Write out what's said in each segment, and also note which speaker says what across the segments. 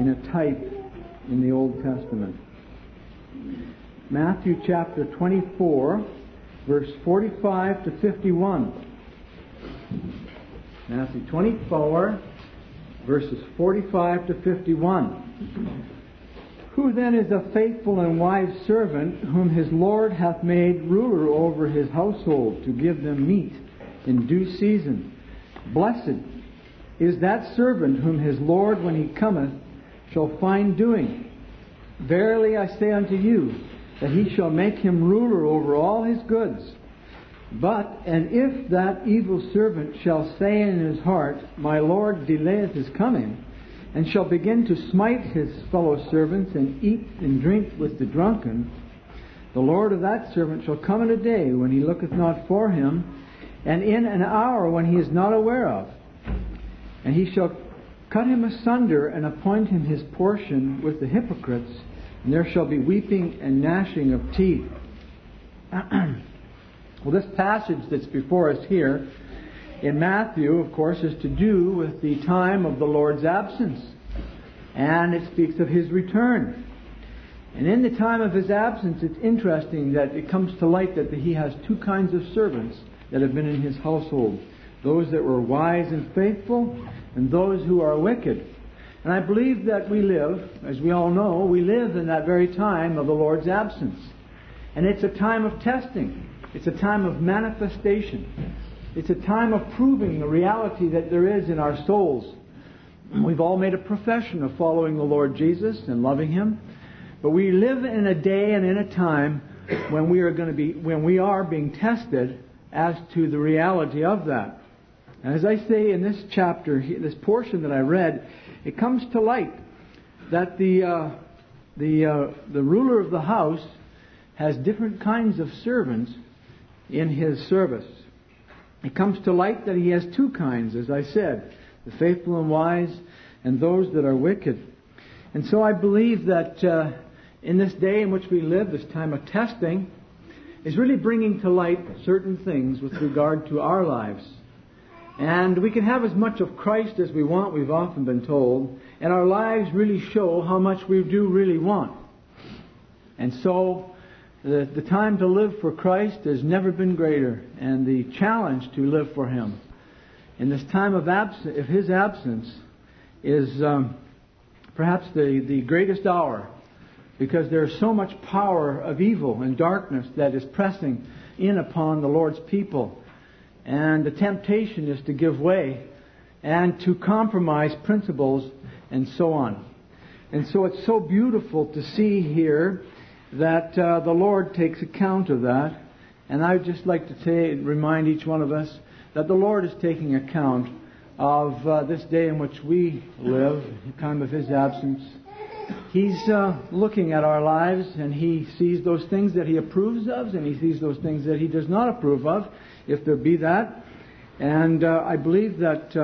Speaker 1: in a type in the Old Testament. Matthew chapter 24, verse 45 to 51. Matthew 24, verses 45 to 51. Who then is a faithful and wise servant, whom his Lord hath made ruler over his household, to give them meat in due season? Blessed is that servant whom his Lord, when he cometh, shall find doing. Verily I say unto you, that he shall make him ruler over all his goods. And if that evil servant shall say in his heart, My Lord delayeth his coming, and shall begin to smite his fellow servants, and eat and drink with the drunken, the Lord of that servant shall come in a day when he looketh not for him, and in an hour when he is not aware of. And he shall cut him asunder, and appoint him his portion with the hypocrites, and there shall be weeping and gnashing of teeth. Well, this passage that's before us here in Matthew, of course, is to do with the time of the Lord's absence. And it speaks of His return. And in the time of His absence, it's interesting that it comes to light that He has two kinds of servants that have been in His household. Those that were wise and faithful, and those who are wicked. And I believe that we live, as we all know, we live in that very time of the Lord's absence. And it's a time of testing. It's a time of manifestation. It's a time of proving the reality that there is in our souls. We've all made a profession of following the Lord Jesus and loving Him. But we live in a day and in a time when we are being tested as to the reality of that. And as I say in this chapter, this portion that I read, it comes to light that the ruler of the house has different kinds of servants in his service. It comes to light that he has two kinds, as I said, the faithful and wise, and those that are wicked. And so I believe that in this day in which we live, this time of testing, is really bringing to light certain things with regard to our lives. And we can have as much of Christ as we want, we've often been told, and our lives really show how much we do really want. And so the time to live for Christ has never been greater, and the challenge to live for Him in this time of His absence is perhaps the greatest hour, because there is so much power of evil and darkness that is pressing in upon the Lord's people. And the temptation is to give way and to compromise principles and so on. And so it's so beautiful to see here that the Lord takes account of that. And I would just like to remind each one of us that the Lord is taking account of this day in which we live, the time of His absence. He's looking at our lives, and He sees those things that He approves of, and He sees those things that He does not approve of, if there be that. And I believe that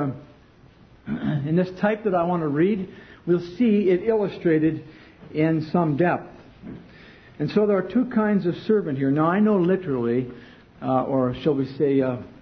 Speaker 1: in this type that I want to read, we'll see it illustrated in some depth. And so there are two kinds of servant here. Now I know literally, or shall we say,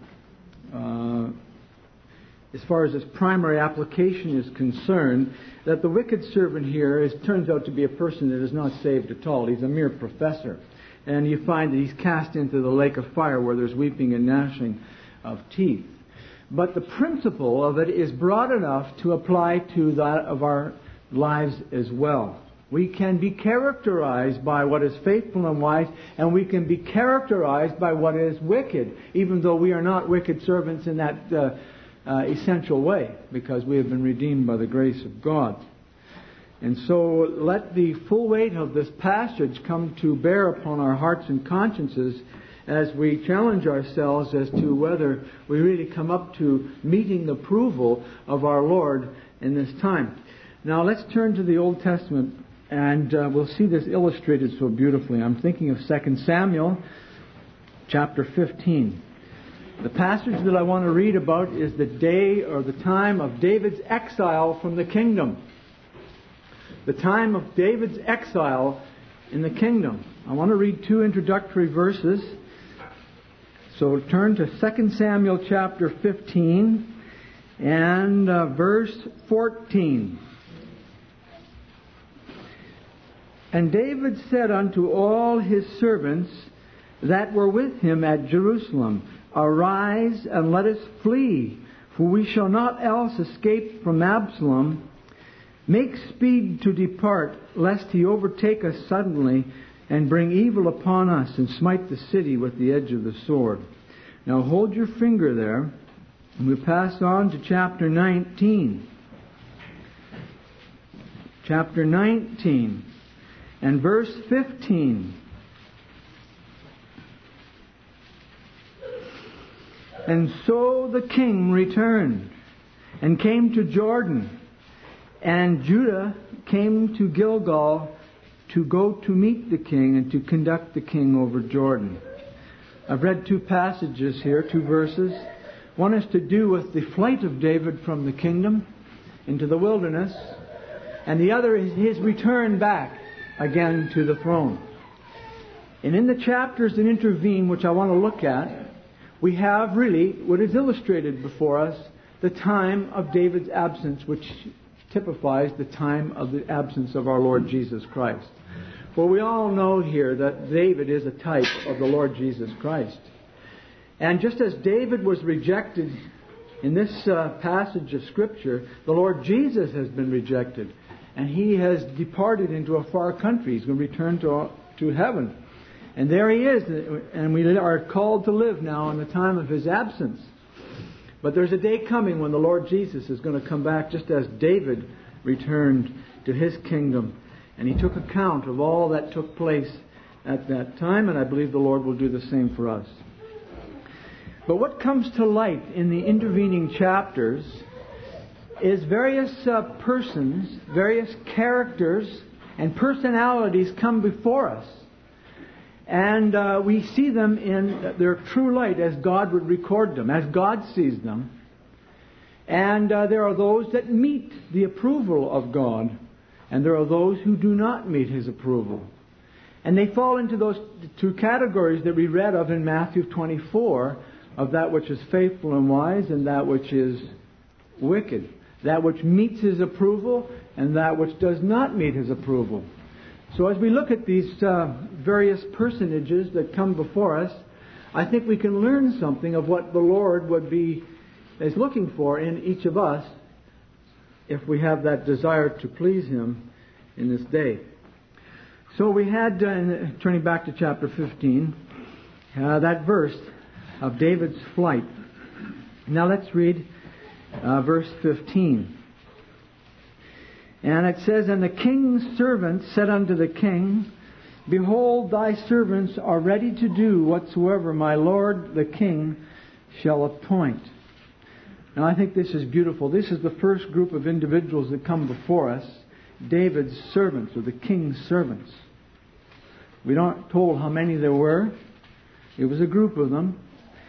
Speaker 1: as far as its primary application is concerned, that the wicked servant here turns out to be a person that is not saved at all. He's a mere professor. And you find that he's cast into the lake of fire where there's weeping and gnashing of teeth. But the principle of it is broad enough to apply to that of our lives as well. We can be characterized by what is faithful and wise, and we can be characterized by what is wicked, even though we are not wicked servants in that essential way, because we have been redeemed by the grace of God. And so let the full weight of this passage come to bear upon our hearts and consciences as we challenge ourselves as to whether we really come up to meeting the approval of our Lord in this time. Now let's turn to the Old Testament, and we'll see this illustrated so beautifully. I'm thinking of 2 Samuel chapter 15. The passage that I want to read about is the day or the time of David's exile from the kingdom. The time of David's exile in the kingdom. I want to read two introductory verses. So turn to 2 Samuel chapter 15 and verse 14. And David said unto all his servants that were with him at Jerusalem, Arise and let us flee, for we shall not else escape from Absalom. Make speed to depart, lest he overtake us suddenly, and bring evil upon us, and smite the city with the edge of the sword. Now hold your finger there, and we'll pass on to chapter 19. Chapter 19, and verse 15. And so the king returned, and came to Jordan, and Judah came to Gilgal to go to meet the king and to conduct the king over Jordan. I've read two passages here, two verses. One is to do with the flight of David from the kingdom into the wilderness, and the other is his return back again to the throne. And in the chapters that intervene, which I want to look at, we have really what is illustrated before us, the time of David's absence, which typifies the time of the absence of our Lord Jesus Christ. For we all know here that David is a type of the Lord Jesus Christ. And just as David was rejected in this passage of Scripture, the Lord Jesus has been rejected. And He has departed into a far country. He's going to return to heaven. And there He is. And we are called to live now in the time of His absence. But there's a day coming when the Lord Jesus is going to come back, just as David returned to his kingdom. And he took account of all that took place at that time, and I believe the Lord will do the same for us. But what comes to light in the intervening chapters is various persons, various characters and personalities come before us. And we see them in their true light as God would record them, as God sees them. And there are those that meet the approval of God, and there are those who do not meet His approval. And they fall into those two categories that we read of in Matthew 24, of that which is faithful and wise and that which is wicked. That which meets His approval and that which does not meet His approval. So as we look at these various personages that come before us, I think we can learn something of what the Lord is looking for in each of us if we have that desire to please Him in this day. So we had, turning back to chapter 15, that verse of David's flight. Now let's read verse 15. And it says, And the king's servants said unto the king, Behold, thy servants are ready to do whatsoever my lord the king shall appoint. Now I think this is beautiful. This is the first group of individuals that come before us, David's servants, or the king's servants. We aren't told how many there were. It was a group of them.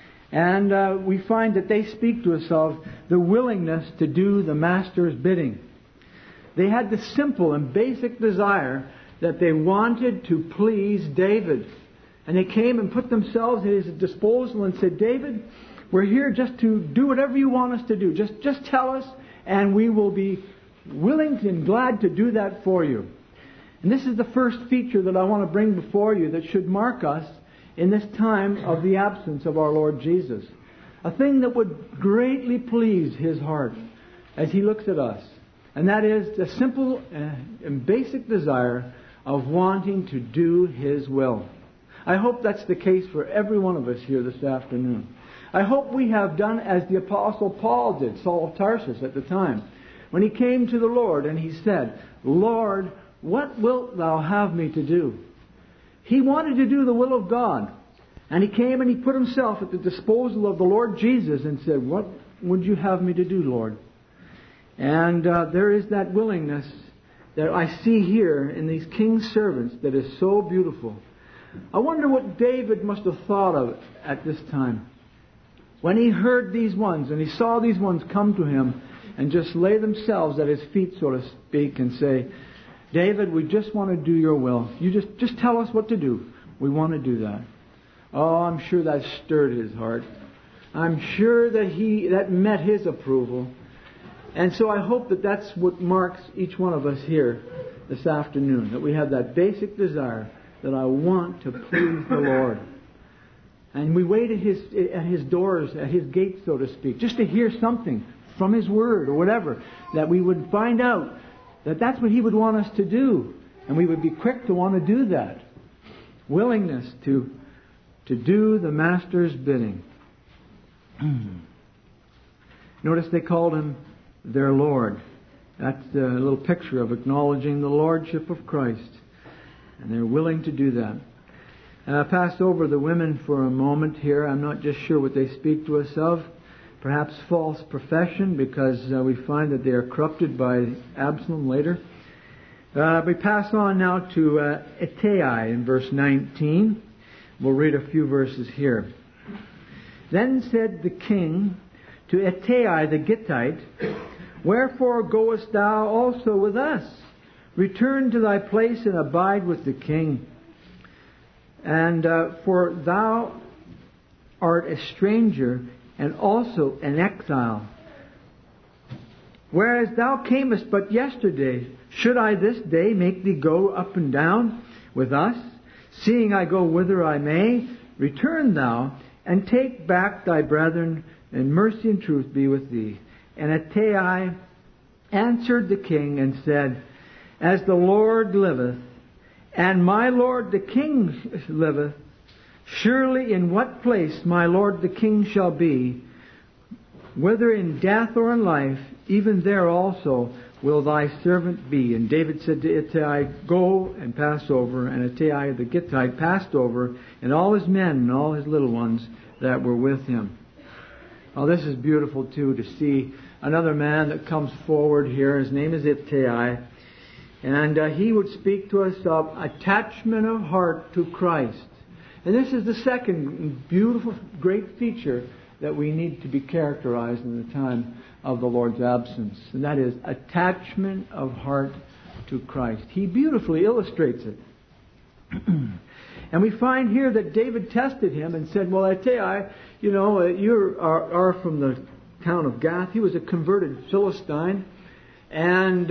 Speaker 1: And we find that they speak to us of the willingness to do the master's bidding. They had the simple and basic desire that they wanted to please David. And they came and put themselves at his disposal and said, David, we're here just to do whatever you want us to do. Just tell us, and we will be willing and glad to do that for you. And this is the first feature that I want to bring before you that should mark us in this time of the absence of our Lord Jesus. A thing that would greatly please His heart as He looks at us. And that is the simple and basic desire of wanting to do His will. I hope that's the case for every one of us here this afternoon. I hope we have done as the Apostle Paul did, Saul of Tarsus at the time, when he came to the Lord and he said, Lord, what wilt Thou have me to do? He wanted to do the will of God. And he came and he put himself at the disposal of the Lord Jesus and said, What would you have me to do, Lord? And there is that willingness that I see here in these king's servants that is so beautiful. I wonder what David must have thought of at this time. When he heard these ones and he saw these ones come to him and just lay themselves at his feet, so to speak, and say, David, we just want to do your will. You just tell us what to do. We want to do that. Oh, I'm sure that stirred his heart. I'm sure that met his approval. And so I hope that that's what marks each one of us here this afternoon, that we have that basic desire that I want to please the Lord. And we wait at His doors, at His gates, so to speak, just to hear something from His Word or whatever, that we would find out that that's what He would want us to do. And we would be quick to want to do that. Willingness to do the Master's bidding. Notice they called Him their Lord. That's a little picture of acknowledging the Lordship of Christ. And they're willing to do that. And I pass over the women for a moment here. I'm not just sure what they speak to us of. Perhaps false profession, because we find that they are corrupted by Absalom later. We pass on now to Ittai in verse 19. We'll read a few verses here. Then said the king to Ittai the Gittite, Wherefore goest thou also with us? Return to thy place and abide with the king. And for thou art a stranger and also an exile. Whereas thou camest but yesterday, should I this day make thee go up and down with us? Seeing I go whither I may, return thou, and take back thy brethren, and mercy and truth be with thee. And Ittai answered the king and said, As the Lord liveth, and my lord the king liveth, surely in what place my lord the king shall be, whether in death or in life, even there also will thy servant be. And David said to Ittai, Go and pass over. And Ittai the Gittite passed over, and all his men and all his little ones that were with him. Well, this is beautiful too, to see another man that comes forward here. His name is Ittai. And he would speak to us of attachment of heart to Christ. And this is the second beautiful, great feature that we need to be characterized in the time of the Lord's absence. And that is attachment of heart to Christ. He beautifully illustrates it. And we find here that David tested him and said, Well, Ittai, you are from the town of Gath. He was a converted Philistine. And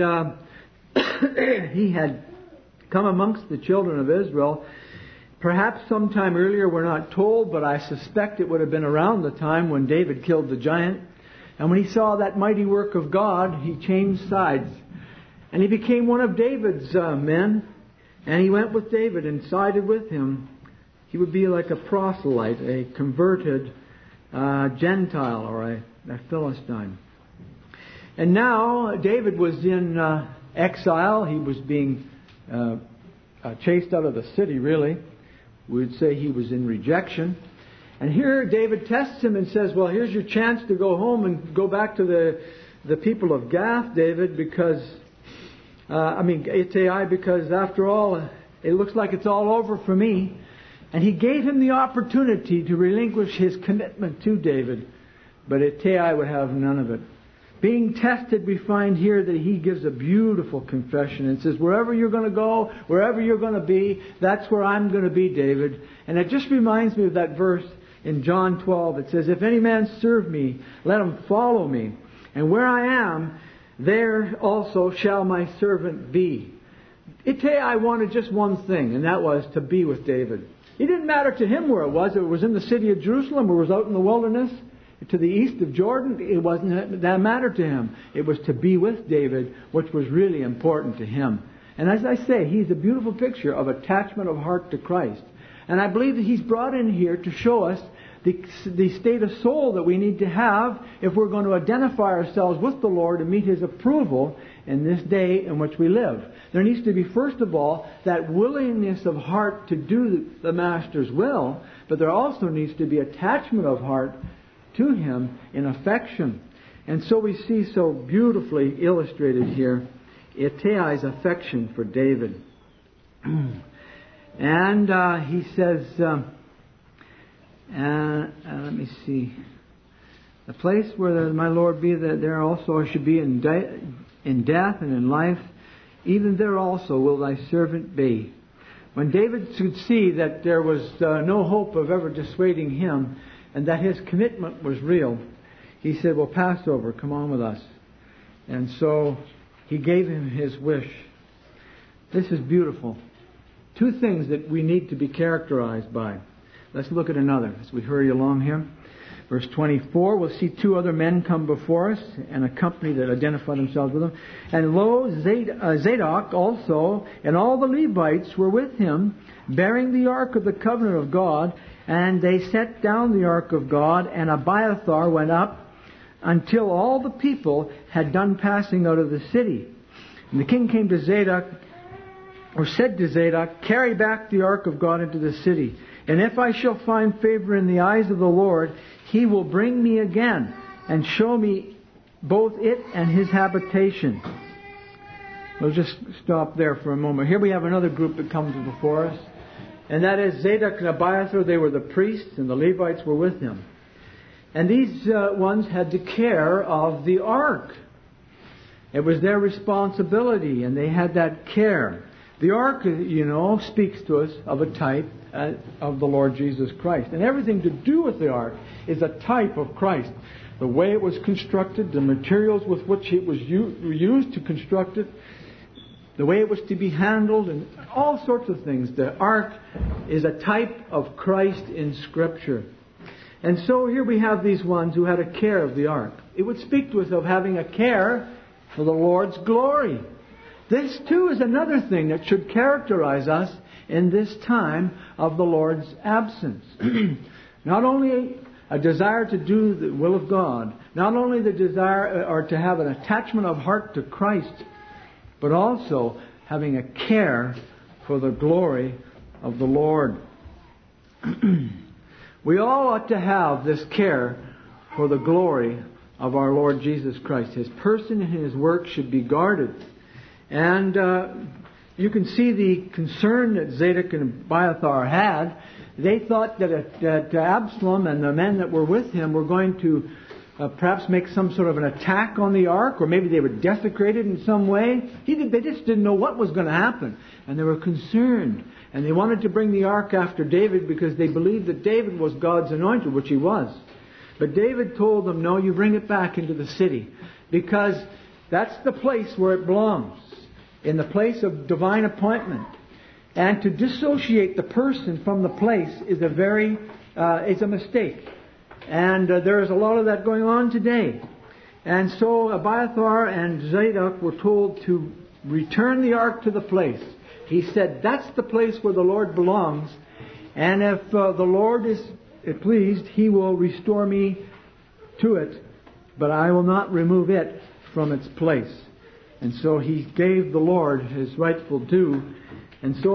Speaker 1: he had come amongst the children of Israel. Perhaps sometime earlier, we're not told, but I suspect it would have been around the time when David killed the giant. And when he saw that mighty work of God, he changed sides. And he became one of David's men. And he went with David and sided with him. He would be like a proselyte, a converted Gentile or a Philistine. And now David was in exile. He was being chased out of the city, really. We would say he was in rejection. And here David tests him and says, Well, here's your chance to go home and go back to the people of Gath, David, because Ittai, because after all, it looks like it's all over for me. And he gave him the opportunity to relinquish his commitment to David. But Ittai would have none of it. Being tested, we find here that he gives a beautiful confession and says, Wherever you're going to go, wherever you're going to be, that's where I'm going to be, David. And it just reminds me of that verse in John 12. It says, If any man serve me, let him follow me. And where I am, there also shall my servant be. Ittai wanted just one thing, and that was to be with David. It didn't matter to him where it was. If it was in the city of Jerusalem or it was out in the wilderness to the east of Jordan, it wasn't that mattered to him. It was to be with David, which was really important to him. And as I say, he's a beautiful picture of attachment of heart to Christ. And I believe that he's brought in here to show us the state of soul that we need to have if we're going to identify ourselves with the Lord and meet His approval in this day in which we live. There needs to be, first of all, that willingness of heart to do the Master's will, but there also needs to be attachment of heart to Him in affection. And so we see so beautifully illustrated here Ittai's affection for David. And he says, let me see. The place where my Lord be, that there also I should be in death and in life, even there also will thy servant be. When David could see that there was no hope of ever dissuading him, and that his commitment was real, he said, Well, pass over, come on with us. And so he gave him his wish. This is beautiful. Two things that we need to be characterized by. Let's look at another as we hurry along here. Verse 24, we'll see two other men come before us and a company that identify themselves with them. And lo, Zadok also and all the Levites were with him, bearing the ark of the covenant of God. And they set down the ark of God, and Abiathar went up until all the people had done passing out of the city. And the king came to Zadok, or said to Zadok, carry back the ark of God into the city. And if I shall find favor in the eyes of the Lord, He will bring me again and show me both it and His habitation. We'll just stop there for a moment. Here we have another group that comes before us. And that is Zadok and Abiathar. They were the priests, and the Levites were with him. And these ones had the care of the ark. It was their responsibility, and they had that care. The ark, speaks to us of a type of the Lord Jesus Christ. And everything to do with the ark is a type of Christ. The way it was constructed, the materials with which it was used to construct it, the way it was to be handled, and all sorts of things. The ark is a type of Christ in Scripture. And so here we have these ones who had a care of the ark. It would speak to us of having a care for the Lord's glory. This too is another thing that should characterize us in this time of the Lord's absence. Not only a desire to do the will of God, not only the desire or to have an attachment of heart to Christ, but also having a care for the glory of the Lord. We all ought to have this care for the glory of our Lord Jesus Christ. His person and His work should be guarded. And you can see the concern that Zadok and Abiathar had. They thought that Absalom and the men that were with him were going to perhaps make some sort of an attack on the ark, or maybe they would desecrate it in some way. They just didn't know what was going to happen. And they were concerned. And they wanted to bring the ark after David because they believed that David was God's anointed, which he was. But David told them, no, you bring it back into the city, because that's the place where it belongs, in the place of divine appointment. And to dissociate the person from the place is a mistake. And there is a lot of that going on today. And so Abiathar and Zadok were told to return the ark to the place. He said, that's the place where the Lord belongs. And if the Lord is pleased, He will restore me to it. But I will not remove it from its place. And so he gave the Lord His rightful due. And so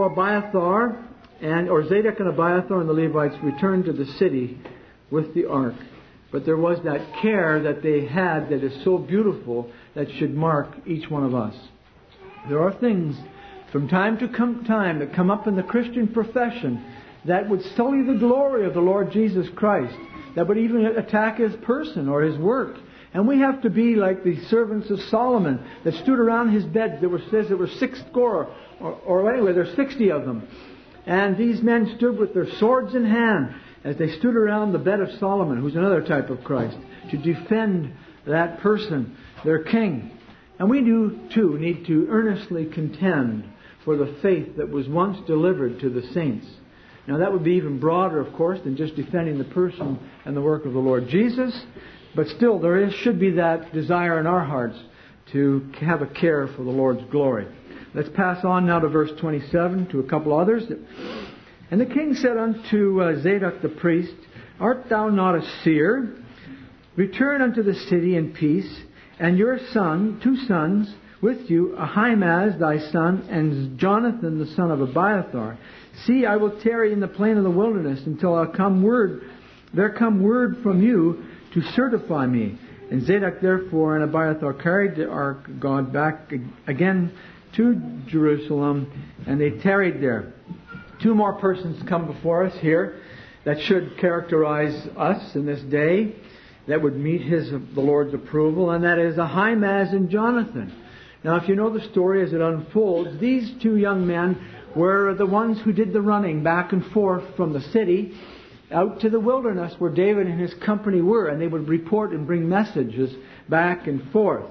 Speaker 1: Zadok and Abiathar and the Levites returned to the city with the ark. But there was that care that they had that is so beautiful that should mark each one of us. There are things from time to time that come up in the Christian profession that would sully the glory of the Lord Jesus Christ, that would even attack His person or His work. And we have to be like the servants of Solomon that stood around his bed. Says there were 60, or anyway, there's 60 of them. And these men stood with their swords in hand as they stood around the bed of Solomon, who's another type of Christ, to defend that person, their king. And we do, too, need to earnestly contend for the faith that was once delivered to the saints. Now, that would be even broader, of course, than just defending the person and the work of the Lord Jesus. But still, should be that desire in our hearts to have a care for the Lord's glory. Let's pass on now to verse 27, to a couple others. And the king said unto Zadok the priest, art thou not a seer? Return unto the city in peace, and your son, 2 sons, with you, Ahimaaz thy son, and Jonathan the son of Abiathar. See, I will tarry in the plain of the wilderness until there come word from you to certify me. And Zadok therefore and Abiathar carried the ark of God back again to Jerusalem, and they tarried there. 2 more persons come before us here that should characterize us in this day, that would meet the Lord's approval, and that is Ahimaaz and Jonathan. Now, if you know the story as it unfolds, these 2 young men were the ones who did the running back and forth from the city out to the wilderness where David and his company were, and they would report and bring messages back and forth.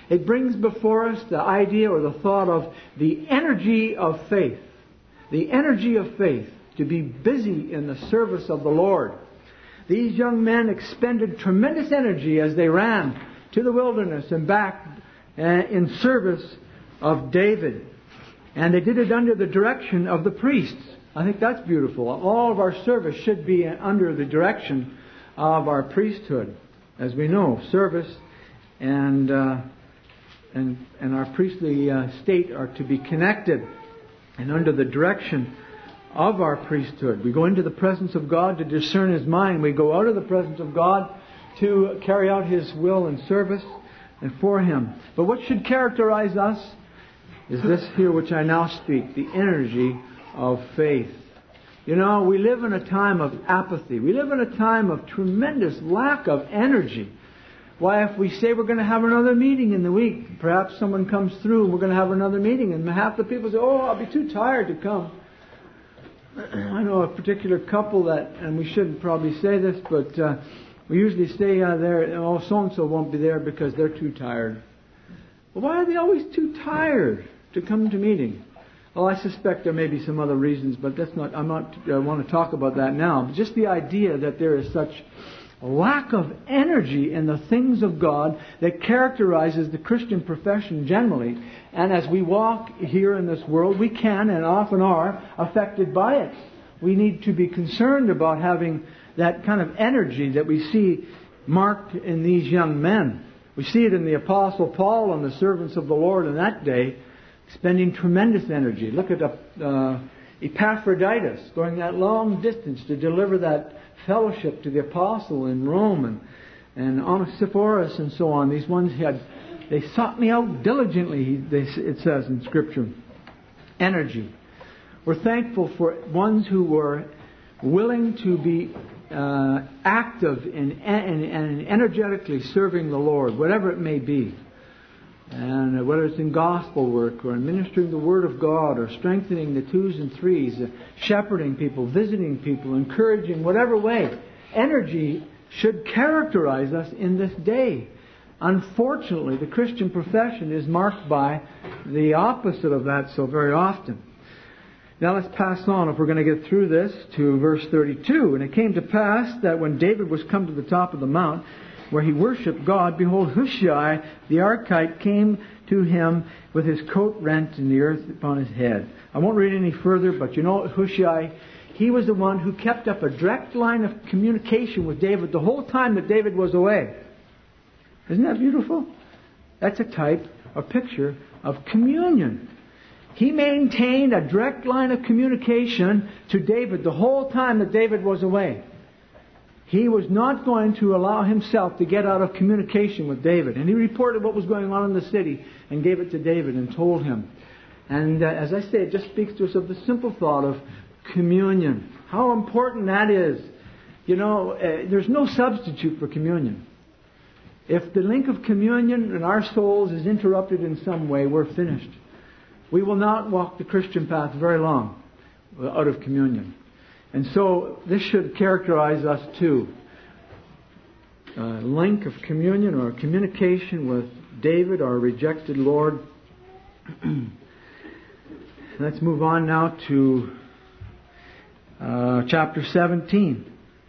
Speaker 1: It brings before us the idea or the thought of the energy of faith. The energy of faith to be busy in the service of the Lord. These young men expended tremendous energy as they ran to the wilderness and back in service of David. And they did it under the direction of the priests. I think that's beautiful. All of our service should be under the direction of our priesthood. As we know, service and our priestly state are to be connected and under the direction of our priesthood. We go into the presence of God to discern His mind. We go out of the presence of God to carry out His will and service and for Him. But what should characterize us is this here which I now speak, the energy of faith. You know, we live in a time of apathy. We live in a time of tremendous lack of energy. Why, if we say we're going to have another meeting in the week, perhaps someone comes through and we're going to have another meeting, and half the people say, oh, I'll be too tired to come. I know a particular couple that, and we shouldn't probably say this, but we usually say there, oh, so-and-so won't be there because they're too tired. Well, why are they always too tired to come to meeting? Well, I suspect there may be some other reasons, but I want to talk about that now. But just the idea that there is such a lack of energy in the things of God that characterizes the Christian profession generally. And as we walk here in this world, we can and often are affected by it. We need to be concerned about having that kind of energy that we see marked in these young men. We see it in the Apostle Paul and the servants of the Lord in that day, spending tremendous energy. Look at Epaphroditus going that long distance to deliver that fellowship to the apostle in Rome, and Onesiphorus and so on. These ones they sought me out diligently, it says in Scripture. Energy. We're thankful for ones who were willing to be active and energetically serving the Lord, whatever it may be. And whether it's in gospel work or in ministering the Word of God or strengthening the twos and threes, shepherding people, visiting people, encouraging, whatever way, energy should characterize us in this day. Unfortunately, the Christian profession is marked by the opposite of that so very often. Now let's pass on, if we're going to get through this, to verse 32. And it came to pass that when David was come to the top of the mount, where he worshipped God, behold, Hushai the Archite came to him with his coat rent and the earth upon his head. I won't read any further, but you know Hushai, he was the one who kept up a direct line of communication with David the whole time that David was away. Isn't that beautiful? That's a type, a picture of communion. He maintained a direct line of communication to David the whole time that David was away. He was not going to allow himself to get out of communication with David. And he reported what was going on in the city and gave it to David and told him. And as I say, it just speaks to us of the simple thought of communion. How important that is. You know, there's no substitute for communion. If the link of communion in our souls is interrupted in some way, we're finished. We will not walk the Christian path very long out of communion. And so this should characterize us too. A link of communion or communication with David, our rejected Lord. Let's move on now to chapter 17.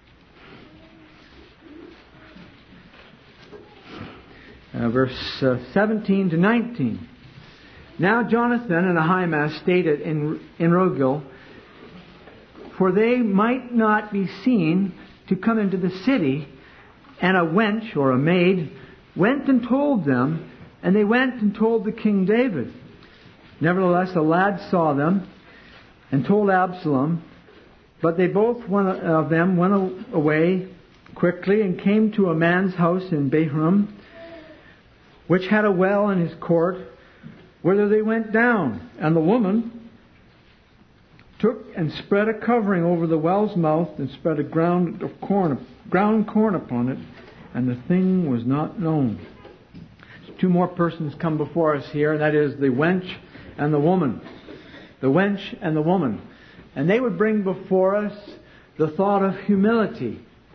Speaker 1: Verse 17 to 19. Now Jonathan and Ahimaaz stayed in Rogel, for they might not be seen to come into the city. And a wench, or a maid, went and told them, and they went and told the king David. Nevertheless, a lad saw them and told Absalom, but they both, one of them, went away quickly and came to a man's house in Bahram, which had a well in his court, whither they went down. And the woman took and spread a covering over the well's mouth and spread a ground corn upon it, and the thing was not known. Two more persons come before us here, and that is the wench and the woman. The wench and the woman. And they would bring before us the thought of humility.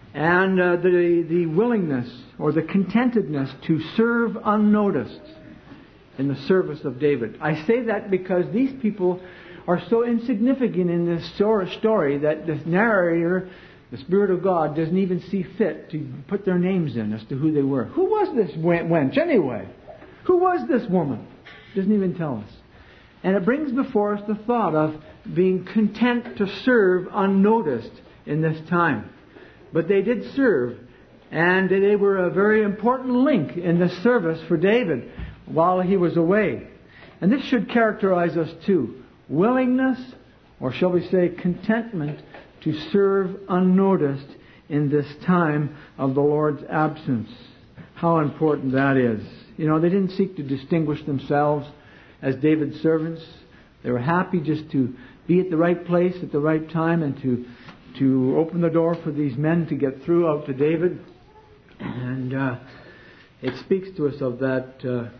Speaker 1: and the willingness or the contentedness to serve unnoticed in the service of David. I say that because these people are so insignificant in this story that this narrator, the Spirit of God, doesn't even see fit to put their names in as to who they were. Who was this wench anyway? Who was this woman? Doesn't even tell us. And it brings before us the thought of being content to serve unnoticed in this time. But they did serve, and they were a very important link in the service for David while he was away. And this should characterize us too. Willingness, or shall we say contentment, to serve unnoticed in this time of the Lord's absence. How important that is. You know, they didn't seek to distinguish themselves as David's servants. They were happy just to be at the right place at the right time and to open the door for these men to get through out to David. And it speaks to us of that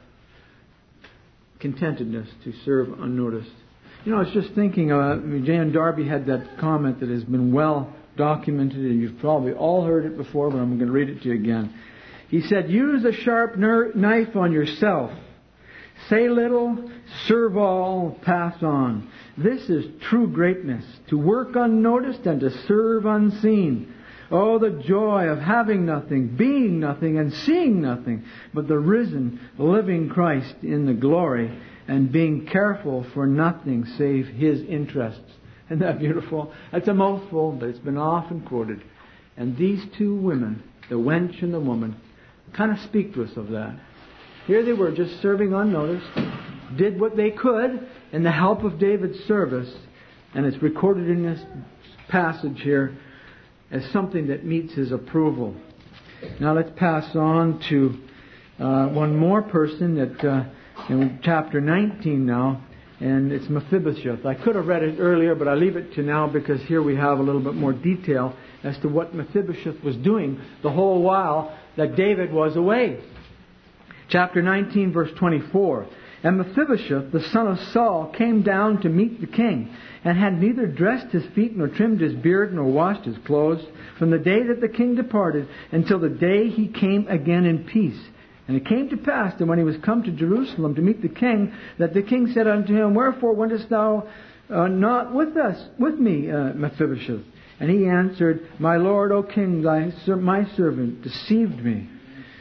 Speaker 1: contentedness to serve unnoticed. You know, I was just thinking, Jan Darby had that comment that has been well documented, and you've probably all heard it before, but I'm going to read it to you again. He said, "Use a sharp knife on yourself. Say little, serve all, pass on. This is true greatness, to work unnoticed and to serve unseen. Oh, the joy of having nothing, being nothing, and seeing nothing, but the risen, living Christ in the glory, and being careful for nothing save His interests." Isn't that beautiful? That's a mouthful, but it's been often quoted. And these two women, the wench and the woman, kind of speak to us of that. Here they were, just serving unnoticed, did what they could in the help of David's service, and it's recorded in this passage here as something that meets his approval. Now let's pass on to one more person that in chapter 19 now, and it's Mephibosheth. I could have read it earlier, but I leave it to now because here we have a little bit more detail as to what Mephibosheth was doing the whole while that David was away. Chapter 19, verse 24. "And Mephibosheth, the son of Saul, came down to meet the king, and had neither dressed his feet, nor trimmed his beard, nor washed his clothes, from the day that the king departed, until the day he came again in peace. And it came to pass that when he was come to Jerusalem to meet the king, that the king said unto him, Wherefore wentest thou not with me, Mephibosheth? And he answered, My lord, O king, my servant deceived me.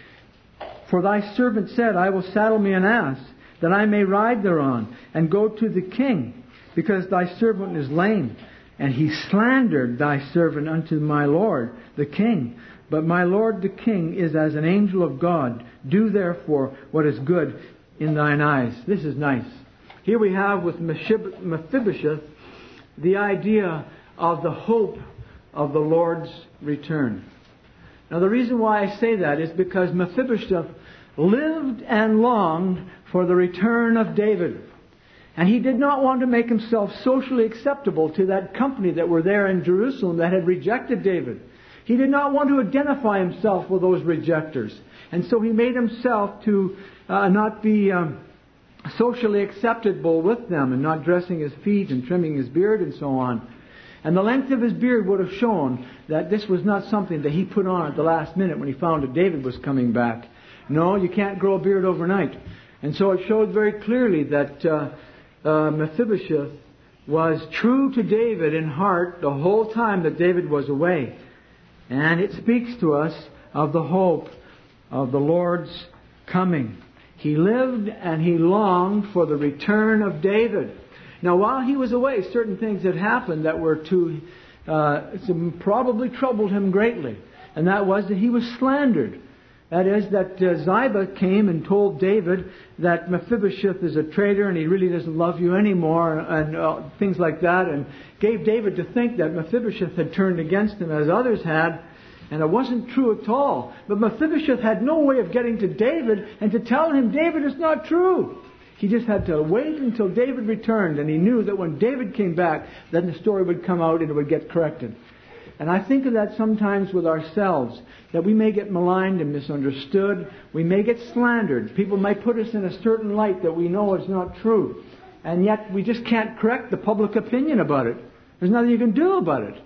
Speaker 1: For thy servant said, I will saddle me an ass, that I may ride thereon, and go to the king, because thy servant is lame. And he slandered thy servant unto my lord, the king. But my lord the king is as an angel of God. Do therefore what is good in thine eyes." This is nice. Here we have with Mephibosheth the idea of the hope of the Lord's return. Now the reason why I say that is because Mephibosheth lived and longed for the return of David. And he did not want to make himself socially acceptable to that company that were there in Jerusalem that had rejected David. He did not want to identify himself with those rejectors. And so he made himself to not be socially acceptable with them, and not dressing his feet and trimming his beard and so on. And the length of his beard would have shown that this was not something that he put on at the last minute when he found that David was coming back. No, you can't grow a beard overnight. And so it showed very clearly that Mephibosheth was true to David in heart the whole time that David was away. And it speaks to us of the hope of the Lord's coming. He lived and he longed for the return of David. Now, while he was away, certain things had happened that were probably troubled him greatly. And that was that he was slandered. That is, that Ziba came and told David that Mephibosheth is a traitor and he really doesn't love you anymore, and things like that, and gave David to think that Mephibosheth had turned against him as others had, and it wasn't true at all. But Mephibosheth had no way of getting to David and to tell him, David, it's not true. He just had to wait until David returned, and he knew that when David came back, then the story would come out and it would get corrected. And I think of that sometimes with ourselves, that we may get maligned and misunderstood. We may get slandered. People may put us in a certain light that we know is not true. And yet we just can't correct the public opinion about it. There's nothing you can do about it.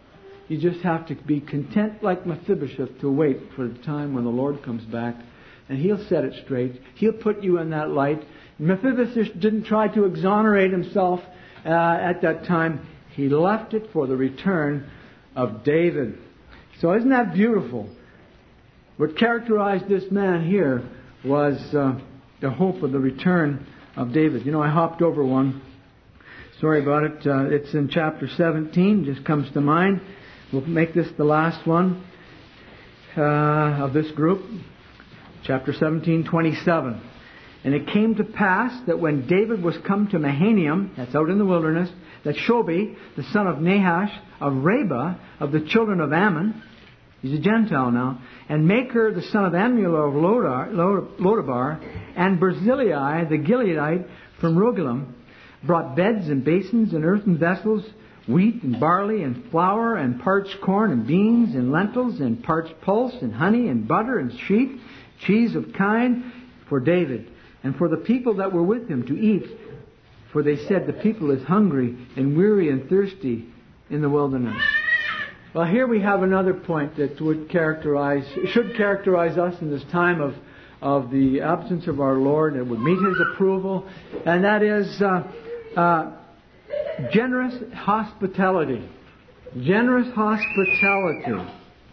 Speaker 1: You just have to be content like Mephibosheth to wait for the time when the Lord comes back. And He'll set it straight. He'll put you in that light. Mephibosheth didn't try to exonerate himself at that time. He left it for the return of David. So isn't that beautiful? What characterized this man here was the hope of the return of David. You know, I hopped over one. Sorry about it. It's in chapter 17. Just comes to mind. We'll make this the last one of this group. Chapter 17:27. And it came to pass that when David was come to Mahanaim, that's out in the wilderness, that Shobi, the son of Nahash, of Reba, of the children of Ammon, he's a Gentile now, and Maker, the son of Ammiel of Lodabar, and Barzillai, the Gileadite, from Rogelim, brought beds and basins and earthen vessels, wheat and barley and flour and parched corn and beans and lentils and parched pulse and honey and butter and sheep, cheese of kine for David and for the people that were with him to eat. For they said, the people is hungry and weary and thirsty in the wilderness. Well, here we have another point that should characterize us in this time of the absence of our Lord and would meet His approval, and that is generous hospitality. Generous hospitality.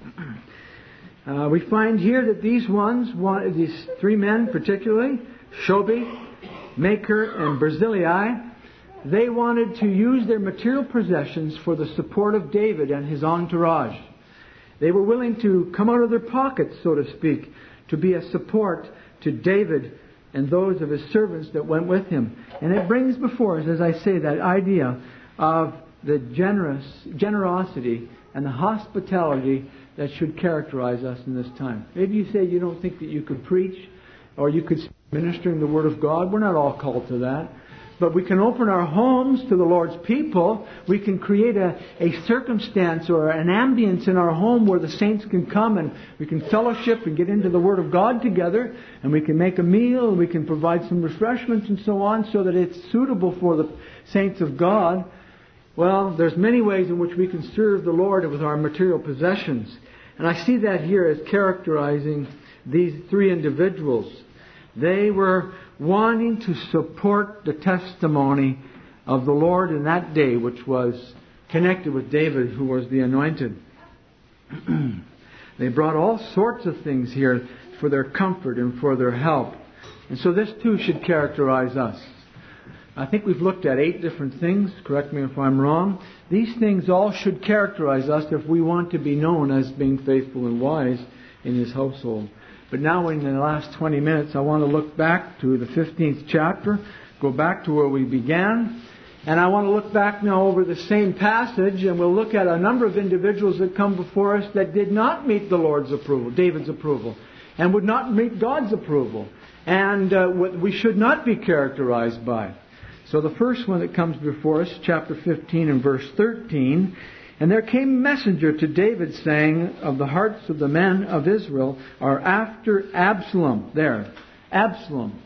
Speaker 1: We find here that these three men particularly, Shobi, Maker, and Barzillai, they wanted to use their material possessions for the support of David and his entourage. They were willing to come out of their pockets, so to speak, to be a support to David and those of his servants that went with him. And it brings before us, as I say, that idea of the generosity and the hospitality that should characterize us in this time. Maybe you say you don't think that you could preach or you could ministering the Word of God. We're not all called to that. But we can open our homes to the Lord's people. We can create a circumstance or an ambience in our home where the saints can come and we can fellowship and get into the Word of God together. And we can make a meal and we can provide some refreshments and so on so that it's suitable for the saints of God. Well, there's many ways in which we can serve the Lord with our material possessions. And I see that here as characterizing these three individuals. They were wanting to support the testimony of the Lord in that day, which was connected with David, who was the anointed. They brought all sorts of things here for their comfort and for their help. And so this too should characterize us. I think we've looked at 8 different things. Correct me if I'm wrong. These things all should characterize us if we want to be known as being faithful and wise in His household. But now in the last 20 minutes, I want to look back to the 15th chapter, go back to where we began. And I want to look back now over the same passage, and we'll look at a number of individuals that come before us that did not meet the Lord's approval, David's approval, and would not meet God's approval, and what we should not be characterized by. So the first one that comes before us, chapter 15 and verse 13, and there came a messenger to David saying, of the hearts of the men of Israel are after Absalom. There, Absalom.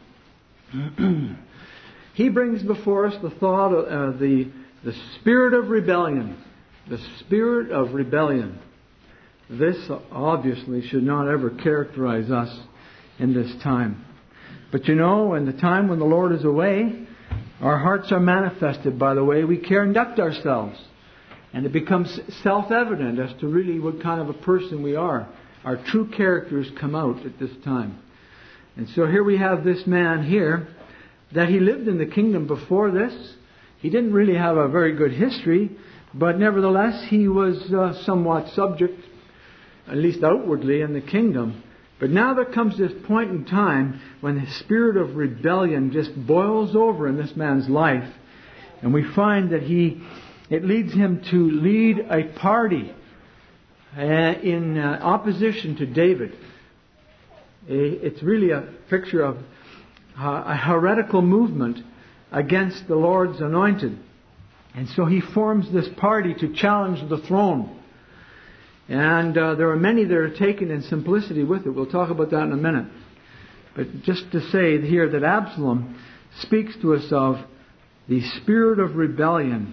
Speaker 1: He brings before us the thought of the spirit of rebellion. The spirit of rebellion. This obviously should not ever characterize us in this time. But you know, in the time when the Lord is away, our hearts are manifested by the way we conduct ourselves. And it becomes self-evident as to really what kind of a person we are. Our true characters come out at this time. And so here we have this man here, that he lived in the kingdom before this. He didn't really have a very good history, but nevertheless he was somewhat subject, at least outwardly, in the kingdom. But now there comes this point in time when the spirit of rebellion just boils over in this man's life. And we find that it leads him to lead a party in opposition to David. It's really a picture of a heretical movement against the Lord's anointed. And so he forms this party to challenge the throne. And there are many that are taken in simplicity with it. We'll talk about that in a minute. But just to say here that Absalom speaks to us of the spirit of rebellion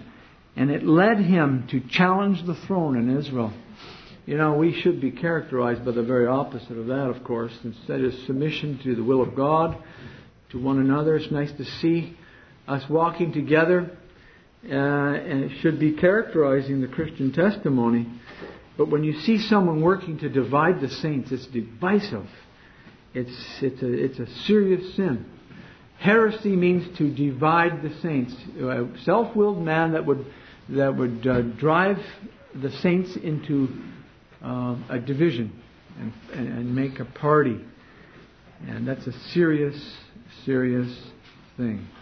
Speaker 1: And it led him to challenge the throne in Israel. You know, we should be characterized by the very opposite of that, of course. Instead of submission to the will of God, to one another. It's nice to see us walking together. And it should be characterizing the Christian testimony. But when you see someone working to divide the saints, it's divisive. It's a serious sin. Heresy means to divide the saints. A self-willed man that would drive the saints into a division and make a party. And that's a serious thing.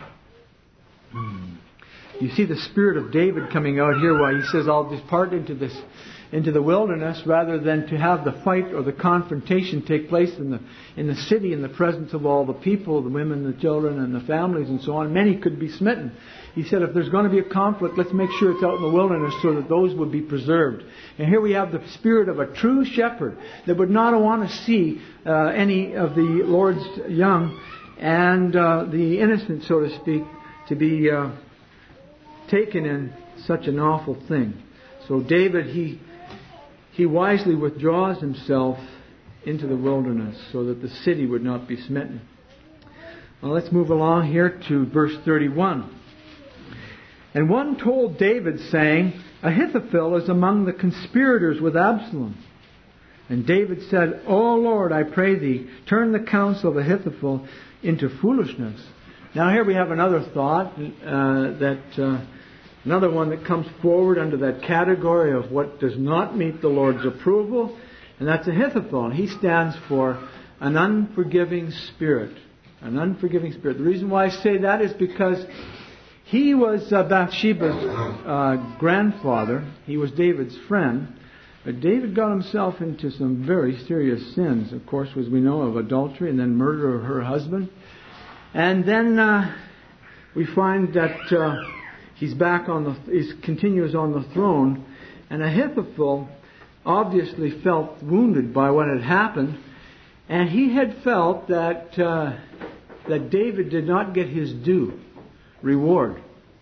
Speaker 1: You see the spirit of David coming out here while he says, I'll depart into the wilderness rather than to have the fight or the confrontation take place in the city in the presence of all the people, the women, the children, and the families and so on. Many could be smitten. He said, if there's going to be a conflict, let's make sure it's out in the wilderness so that those would be preserved. And here we have the spirit of a true shepherd that would not want to see any of the Lord's young and the innocent, so to speak, to be taken in such an awful thing. So David, he wisely withdraws himself into the wilderness so that the city would not be smitten. Well, let's move along here to verse 31. And one told David, saying, Ahithophel is among the conspirators with Absalom. And David said, O Lord, I pray thee, turn the counsel of Ahithophel into foolishness. Now here we have another thought, another one that comes forward under that category of what does not meet the Lord's approval, and that's Ahithophel. He stands for an unforgiving spirit. An unforgiving spirit. The reason why I say that is because he was Bathsheba's grandfather. He was David's friend. But David got himself into some very serious sins. Of course, as we know, of adultery and then murder of her husband. And then we find that he continues on the throne. And Ahithophel obviously felt wounded by what had happened. And he had felt that David did not get his due reward.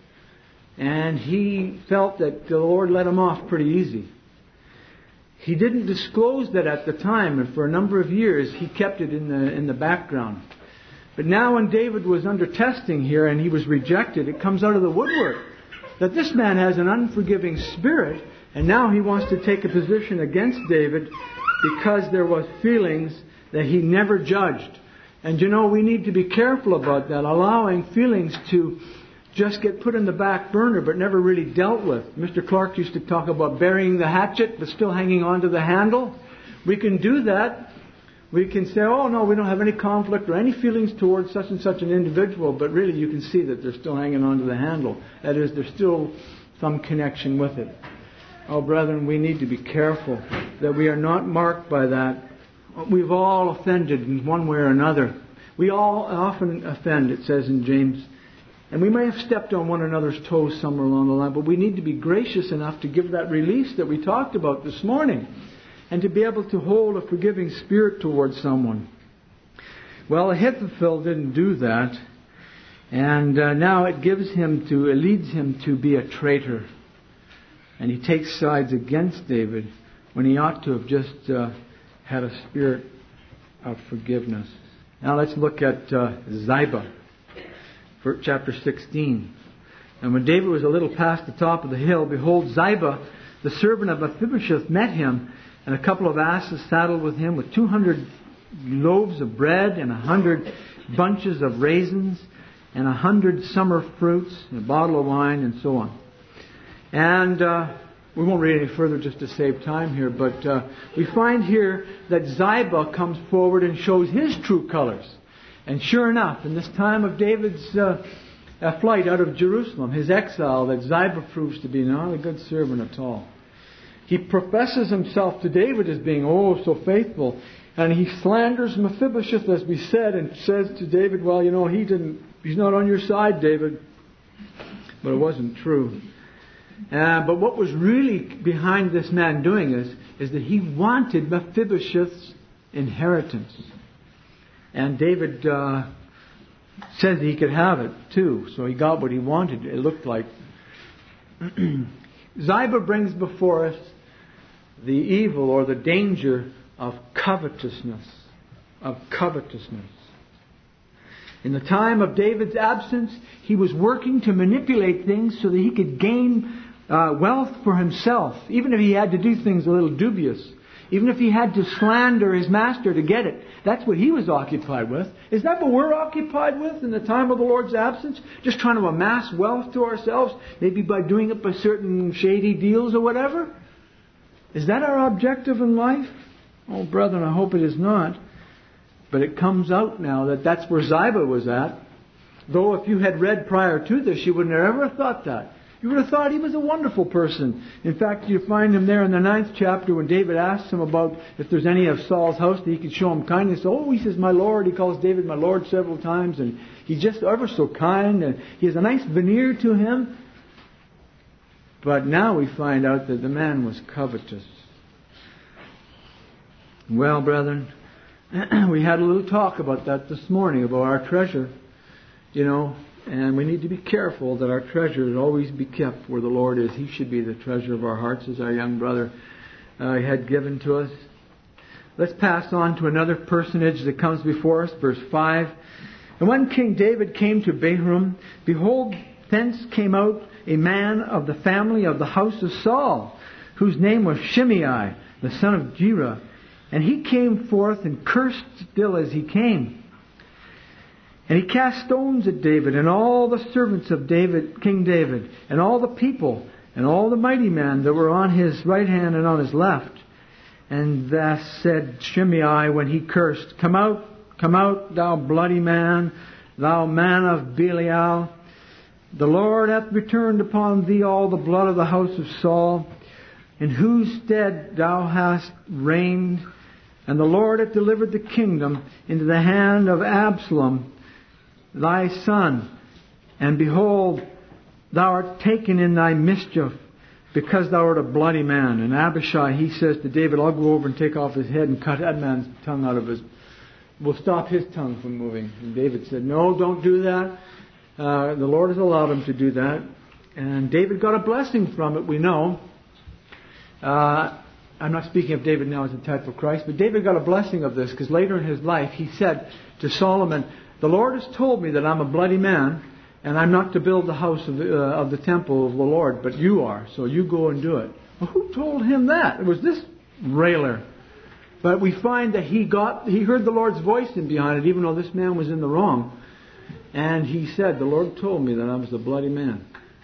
Speaker 1: And he felt that the Lord let him off pretty easy. He didn't disclose that at the time, and for a number of years he kept it in the background. But now when David was under testing here and he was rejected, it comes out of the woodwork that this man has an unforgiving spirit, and now he wants to take a position against David because there was feelings that he never judged. And you know, we need to be careful about that, allowing feelings to just get put in the back burner but never really dealt with. Mr. Clark used to talk about burying the hatchet but still hanging on to the handle. We can do that. We can say, oh no, we don't have any conflict or any feelings towards such and such an individual, but really you can see that they're still hanging on to the handle. That is, there's still some connection with it. Oh, brethren, we need to be careful that we are not marked by that. We've all offended in one way or another. We all often offend, it says in James. And we may have stepped on one another's toes somewhere along the line, but we need to be gracious enough to give that release that we talked about this morning, and to be able to hold a forgiving spirit towards someone. Well, Ahithophel didn't do that, and now it leads him to be a traitor, and he takes sides against David when he ought to have just had a spirit of forgiveness. Now let's look at Ziba. Chapter 16. And when David was a little past the top of the hill, behold, Ziba, the servant of Mephibosheth, met him, and a couple of asses saddled with him, with 200 loaves of bread, and 100 bunches of raisins, and 100 summer fruits, and a bottle of wine, and so on. And we won't read any further just to save time here, but we find here that Ziba comes forward and shows his true colors. And sure enough, in this time of David's flight out of Jerusalem, his exile, that Ziba proves to be not a good servant at all. He professes himself to David as being, so faithful. And he slanders Mephibosheth, as we said, and says to David, well, you know, he's not on your side, David. But it wasn't true. But what was really behind this man doing this is that he wanted Mephibosheth's inheritance. And David said he could have it too. So he got what he wanted, it looked like. Ziba brings before us the evil or the danger of covetousness. Of covetousness. In the time of David's absence, he was working to manipulate things so that he could gain wealth for himself, even if he had to do things a little dubious. Even if he had to slander his master to get it. That's what he was occupied with. Is that what we're occupied with in the time of the Lord's absence? Just trying to amass wealth to ourselves, maybe by doing it by certain shady deals or whatever? Is that our objective in life? Oh, brethren, I hope it is not. But it comes out now that that's where Ziba was at. Though if you had read prior to this, you would never have thought that. You would have thought he was a wonderful person. In fact, you find him there in the 9th chapter when David asks him about if there's any of Saul's house that he could show him kindness. Oh, he says, my Lord. He calls David my Lord several times. And he's just ever so kind. And he has a nice veneer to him. But now we find out that the man was covetous. Well, brethren, we had a little talk about that this morning, about our treasure. And we need to be careful that our treasure always be kept where the Lord is. He should be the treasure of our hearts, as our young brother had given to us. Let's pass on to another personage that comes before us, verse 5. And when King David came to Bahurim, behold, thence came out a man of the family of the house of Saul, whose name was Shimei, the son of Gera. And he came forth and cursed still as he came. And he cast stones at David and all the servants of David, King David, and all the people, and all the mighty men that were on his right hand and on his left. And thus said Shimei when he cursed, Come out, thou bloody man, thou man of Belial. The Lord hath returned upon thee all the blood of the house of Saul, in whose stead thou hast reigned. And the Lord hath delivered the kingdom into the hand of Absalom, thy son. And behold, thou art taken in thy mischief, because thou art a bloody man. And Abishai, he says to David, I'll go over and take off his head and cut that man's tongue out of his... We'll stop his tongue from moving. And David said, no, don't do that. The Lord has allowed him to do that. And David got a blessing from it, we know. I'm not speaking of David now as a type of Christ, but David got a blessing of this, because later in his life he said to Solomon, the Lord has told me that I'm a bloody man, and I'm not to build the house of the temple of the Lord, but you are, so you go and do it. Well, who told him that? It was this railer. But we find that he heard the Lord's voice in behind it, even though this man was in the wrong. And he said, the Lord told me that I was a bloody man.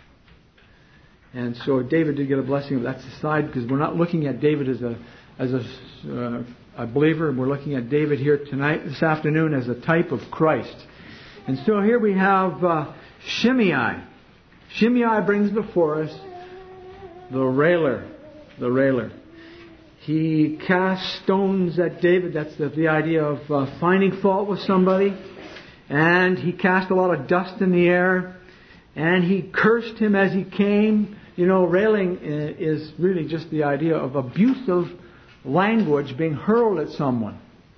Speaker 1: And so David did get a blessing. That's aside, because we're not looking at David as a believer. We're looking at David here this afternoon, as a type of Christ. And so here we have Shimei. Shimei brings before us the railer. The railer. He cast stones at David. That's the idea of finding fault with somebody. And he cast a lot of dust in the air. And he cursed him as he came. Railing is really just the idea of abusive language being hurled at someone.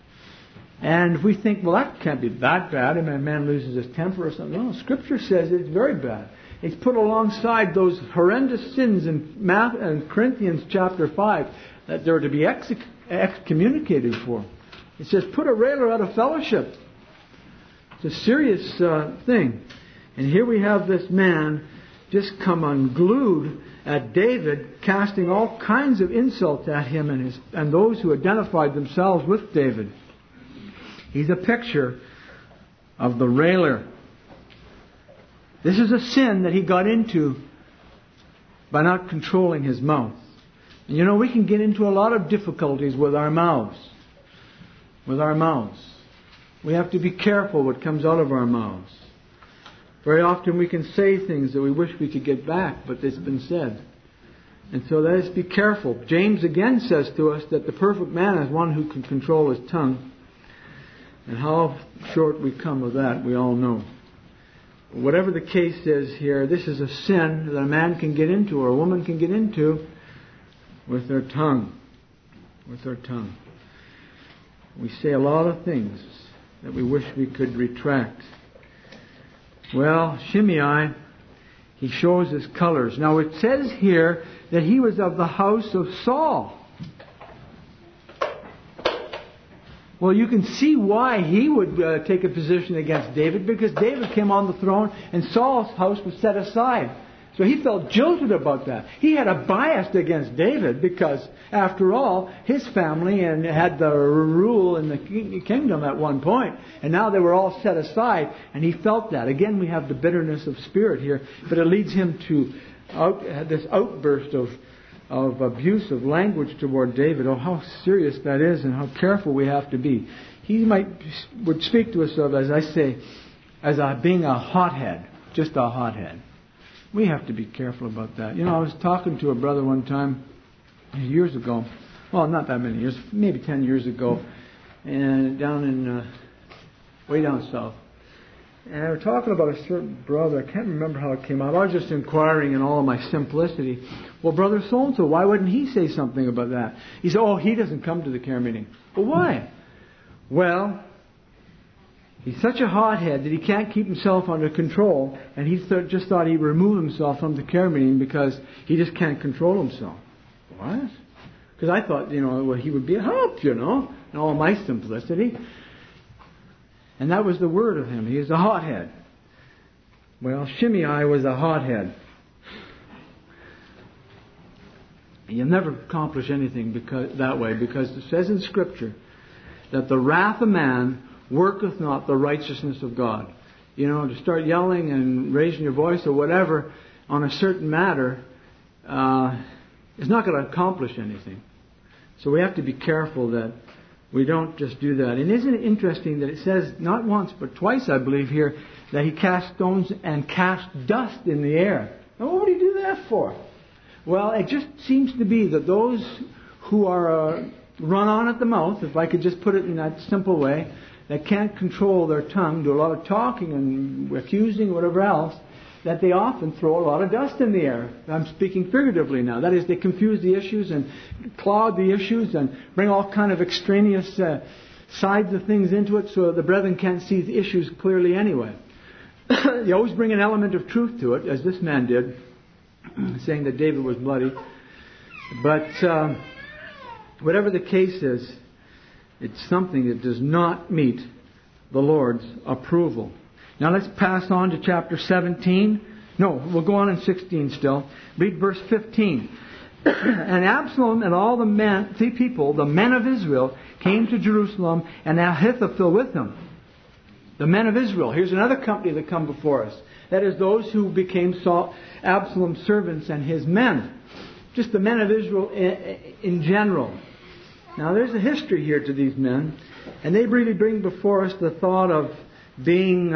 Speaker 1: And we think, well, that can't be that bad. I mean, a man loses his temper or something. No, Scripture says it's very bad. It's put alongside those horrendous sins in Corinthians chapter 5 that they're to be excommunicated for. It says, put a railer out of fellowship. It's a serious thing. And here we have this man just come unglued at David, casting all kinds of insults at him and those who identified themselves with David. He's a picture of the railer. This is a sin that he got into by not controlling his mouth. And we can get into a lot of difficulties with our mouths. With our mouths. We have to be careful what comes out of our mouths. Very often we can say things that we wish we could get back, but it's been said. And so let us be careful. James again says to us that the perfect man is one who can control his tongue. And how short we come of that, we all know. Whatever the case is here, this is a sin that a man can get into or a woman can get into with their tongue. With their tongue. We say a lot of things that we wish we could retract. Well, Shimei, He shows his colors. Now it says here that he was of the house of Saul. Well, you can see why he would take a position against David, because David came on the throne and Saul's house was set aside. So he felt jilted about that. He had a bias against David because, after all, his family had the rule in the kingdom at one point, and now they were all set aside, and he felt that. Again, we have the bitterness of spirit here, but it leads him to this outburst of abusive language toward David. Oh, how serious that is, and how careful we have to be. He would speak to us of, as I say, as being a hothead, just a hothead. We have to be careful about that. I was talking to a brother one time, years ago. Well, not that many years, maybe 10 years ago, and way down south. And we were talking about a certain brother. I can't remember how it came out. I was just inquiring in all of my simplicity. Well, brother so-and-so, why wouldn't he say something about that? He said, oh, he doesn't come to the care meeting. Well, why? Well, he's such a hothead that he can't keep himself under control, and he just thought he'd remove himself from the care meeting because he just can't control himself. What? Because I thought, well, he would be a help, in all my simplicity. And that was the word of him. He is a hothead. Well, Shimei was a hothead. You'll never accomplish anything that way, because it says in Scripture that the wrath of man worketh not the righteousness of God. To start yelling and raising your voice or whatever on a certain matter is not going to accomplish anything. So we have to be careful that we don't just do that. And isn't it interesting that it says, not once but twice, I believe here, that he cast stones and cast dust in the air. Now what would he do that for? Well, it just seems to be that those who are run on at the mouth, if I could just put it in that simple way, that can't control their tongue, do a lot of talking and accusing, whatever else, that they often throw a lot of dust in the air. I'm speaking figuratively now. That is, they confuse the issues and cloud the issues and bring all kind of extraneous sides of things into it so the brethren can't see the issues clearly anyway. They always bring an element of truth to it, as this man did, saying that David was bloody. But whatever the case is, it's something that does not meet the Lord's approval. Now let's pass on to chapter 17. No, we'll go on in 16 still. Read verse 15. And Absalom and all the men of Israel, came to Jerusalem, and Ahithophel with them. The men of Israel. Here's another company that come before us. That is those who became Absalom's servants and his men. Just the men of Israel in general. Now there's a history here to these men, and they really bring before us the thought of being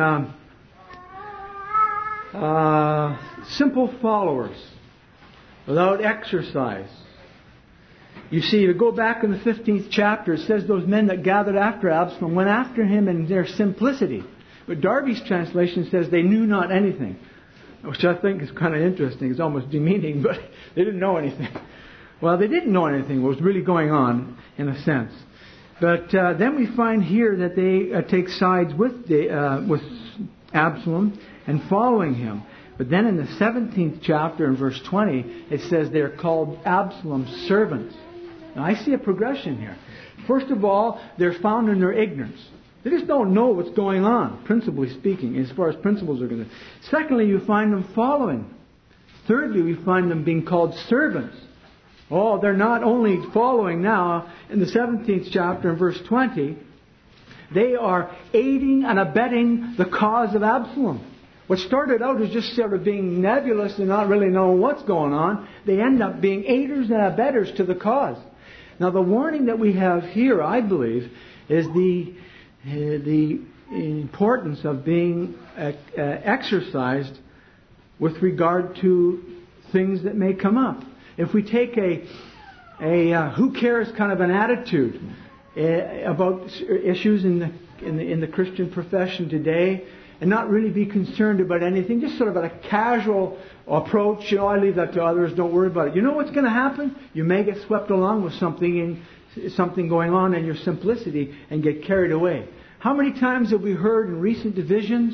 Speaker 1: simple followers without exercise. You see, you go back in the 15th chapter, it says those men that gathered after Absalom went after him in their simplicity. But Darby's translation says they knew not anything, which I think is kind of interesting. It's almost demeaning, but they didn't know anything. Well, they didn't know anything what was really going on, in a sense. But then we find here that they take sides with Absalom and following him. But then in the 17th chapter, in verse 20, it says they're called Absalom's servants. Now I see a progression here. First of all, they're found in their ignorance. They just don't know what's going on, principally speaking, as far as principles are concerned. Secondly, you find them following. Thirdly, we find them being called servants. Oh, they're not only following now. In the 17th chapter, in verse 20, they are aiding and abetting the cause of Absalom. What started out as just sort of being nebulous and not really knowing what's going on, they end up being aiders and abettors to the cause. Now, the warning that we have here, I believe, is the importance of being exercised with regard to things that may come up. If we take a who cares kind of an attitude about issues in the Christian profession today, and not really be concerned about anything, just sort of a casual approach, I leave that to others, don't worry about it. You know what's going to happen? You may get swept along with something going on in your simplicity and get carried away. How many times have we heard in recent divisions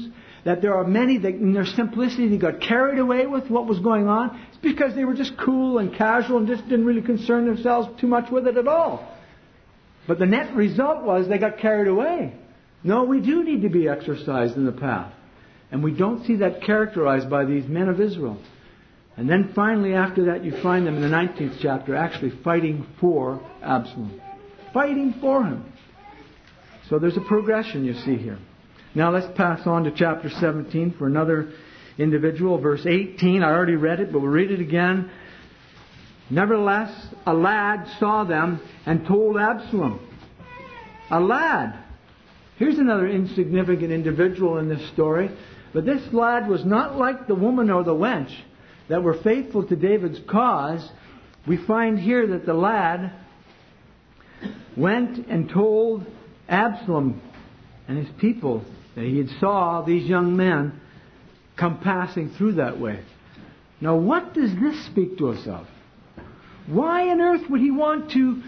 Speaker 1: that there are many that in their simplicity they got carried away with what was going on. It's because they were just cool and casual and just didn't really concern themselves too much with it at all. But the net result was they got carried away. No, we do need to be exercised in the path. And we don't see that characterized by these men of Israel. And then finally after that you find them in the 19th chapter actually fighting for Absalom. Fighting for him. So there's a progression you see here. Now let's pass on to chapter 17 for another individual. Verse 18, I already read it, but we'll read it again. Nevertheless, a lad saw them and told Absalom. A lad. Here's another insignificant individual in this story. But this lad was not like the woman or the wench that were faithful to David's cause. We find here that the lad went and told Absalom and his people that he had saw these young men come passing through that way. Now what does this speak to us of? Why on earth would he want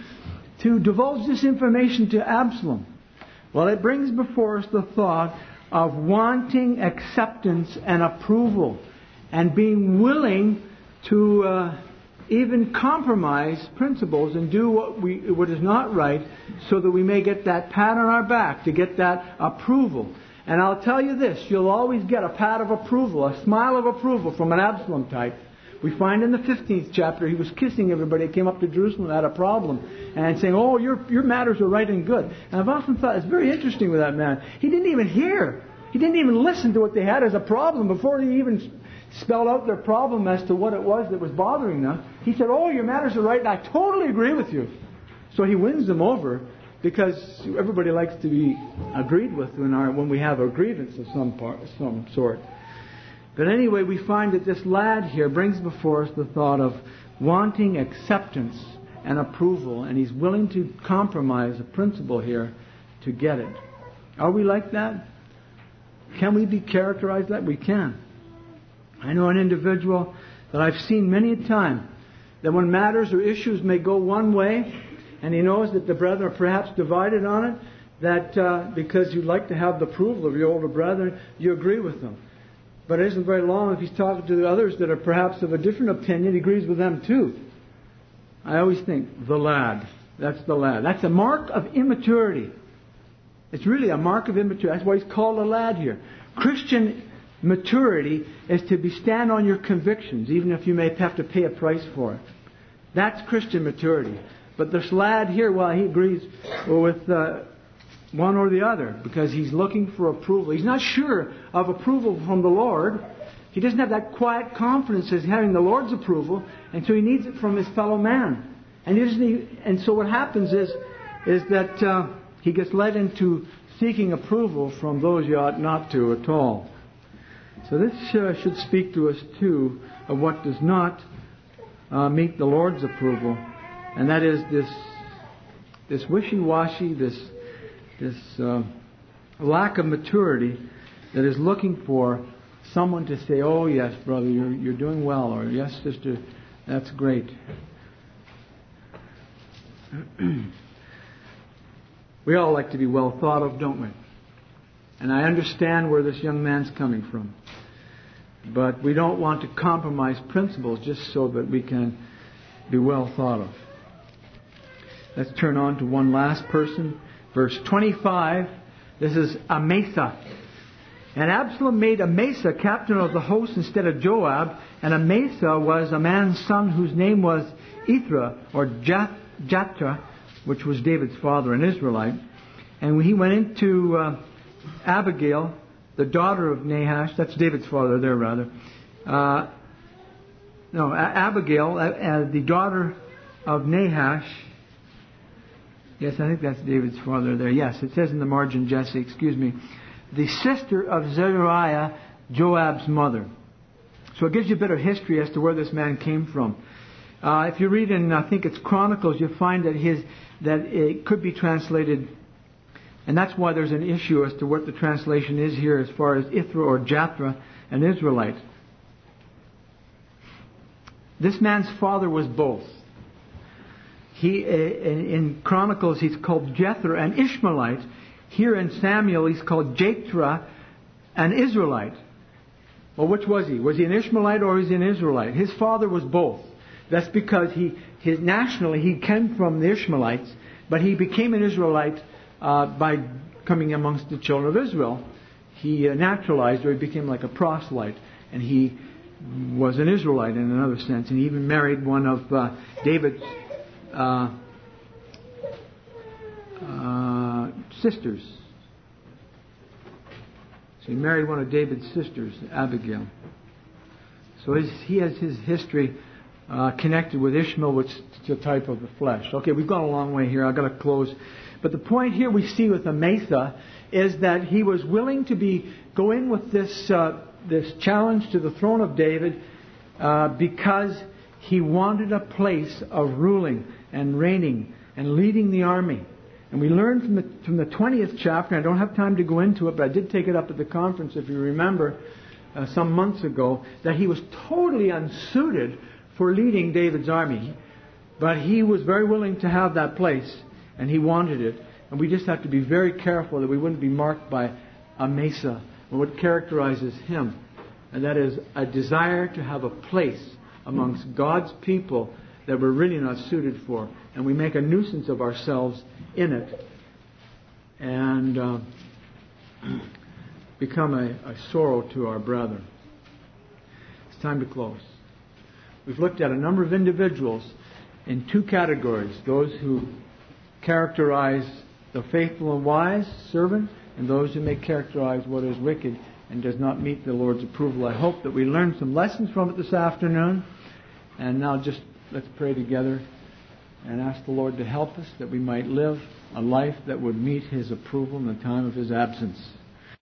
Speaker 1: to divulge this information to Absalom? Well, it brings before us the thought of wanting acceptance and approval and being willing to even compromise principles and do what is not right so that we may get that pat on our back, to get that approval. And I'll tell you this, you'll always get a pat of approval, a smile of approval from an Absalom type. We find in the 15th chapter he was kissing everybody that came up to Jerusalem that had a problem and saying, oh, your matters are right and good. And I've often thought it's very interesting with that man. He didn't even hear. He didn't even listen to what they had as a problem before he even spelled out their problem as to what it was that was bothering them. He said, oh, your matters are right and I totally agree with you. So he wins them over because everybody likes to be agreed with when we have a grievance of some sort. But anyway, we find that this lad here brings before us the thought of wanting acceptance and approval, and he's willing to compromise a principle here to get it. Are we like that? Can we be characterized that? We can. I know an individual that I've seen many a time that when matters or issues may go one way, and he knows that the brethren are perhaps divided on it, that because you'd like to have the approval of your older brethren, you agree with them. But it isn't very long if he's talking to the others that are perhaps of a different opinion, he agrees with them too. I always think, the lad. That's the lad. That's a mark of immaturity. It's really a mark of immaturity. That's why he's called a lad here. Christian maturity is to stand on your convictions, even if you may have to pay a price for it. That's Christian maturity. But this lad here, well, he agrees with one or the other because he's looking for approval. He's not sure of approval from the Lord. He doesn't have that quiet confidence as having the Lord's approval, and so he needs it from his fellow man. And so what happens is that he gets led into seeking approval from those you ought not to at all. So this should speak to us too of what does not meet the Lord's approval, and that is this wishy-washy, this lack of maturity that is looking for someone to say, oh yes, brother, you're doing well, or yes, sister, that's great. We all like to be well thought of, don't we? And I understand where this young man's coming from. But we don't want to compromise principles just so that we can be well thought of. Let's turn on to one last person. Verse 25. This is Amasa. And Absalom made Amasa captain of the host instead of Joab. And Amasa was a man's son whose name was Ithra or Jatra, which was David's father, an Israelite. And he went into Abigail, the daughter of Nahash. That's David's father there, rather. Abigail, the daughter of Nahash. Yes, I think that's David's father there. Yes, it says in the margin, Jesse, excuse me. The sister of Zeruiah, Joab's mother. So it gives you a bit of history as to where this man came from. If you read in, I think it's Chronicles, you'll find that it could be translated, and that's why there's an issue as to what the translation is here as far as Ithra or Jatra, an Israelite. This man's father was both. In Chronicles he's called Jethro, an Ishmaelite. Here in Samuel he's called Jethro, an Israelite. Well, which was he? Was he an Ishmaelite or was he an Israelite? His father was both. That's because nationally he came from the Ishmaelites, but he became an Israelite by coming amongst the children of Israel. He naturalized, or he became like a proselyte, and he was an Israelite in another sense, and he even married one of David's sisters. So he married one of David's sisters, Abigail. So he has his history connected with Ishmael, which is a type of the flesh. Okay, we've gone a long way here. I've got to close. But the point here we see with Amasa is that he was willing to go in with this challenge to the throne of David because he wanted a place of ruling and reigning and leading the army. And we learned from the 20th chapter, I don't have time to go into it, but I did take it up at the conference, if you remember, some months ago, that he was totally unsuited for leading David's army. But he was very willing to have that place, and he wanted it. And we just have to be very careful that we wouldn't be marked by Amasa, or what characterizes him. And that is a desire to have a place amongst God's people that we're really not suited for. And we make a nuisance of ourselves in it. And become a sorrow to our brethren. It's time to close. We've looked at a number of individuals in two categories. Those who characterize the faithful and wise servant, and those who may characterize what is wicked and does not meet the Lord's approval. I hope that we learned some lessons from it this afternoon. And now just let's pray together and ask the Lord to help us that we might live a life that would meet His approval in the time of His absence.